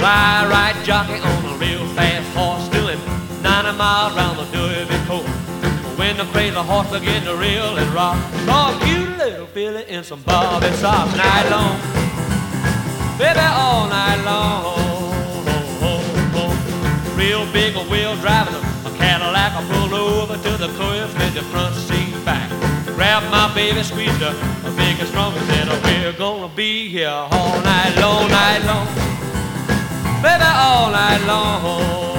right jockey on a real fast horse, doing 90 miles round the Derby course. When the crazy horse began to reel and rock, saw a cute little filly in some bobby socks. Night long, baby, all night long. Real big wheel driving a Cadillac. I pulled over to the curb, slid the front seat back, grabbed my baby, squeezed her big and strong, and said, we're gonna be here all night long, baby, all night long.